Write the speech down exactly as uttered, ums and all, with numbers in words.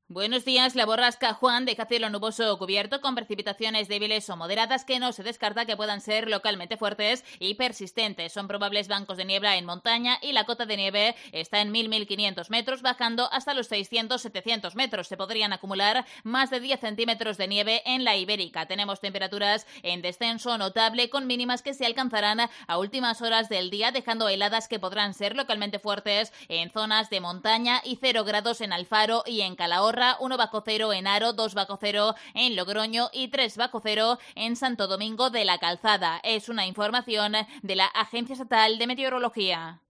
Buenos días. La borrasca Juan deja cielo nuboso o cubierto con precipitaciones débiles o moderadas que no se descarta que puedan ser localmente fuertes y persistentes. Son probables bancos de niebla en montaña y la cota de nieve está en mil a mil quinientos metros, bajando hasta los seiscientos a setecientos metros. Se podrían acumular más de diez centímetros de nieve en la Ibérica. Tenemos temperaturas en descenso notable con mínimas que se alcanzarán a últimas horas del día, dejando heladas que podrán ser localmente fuertes en zonas de montaña y cero grados en Alfaro y en Calahorra, uno bajo cero en Haro, dos bajo cero en Logroño y tres bajo cero en Santo Domingo de la Calzada. Es una información de la Agencia Estatal de Meteorología.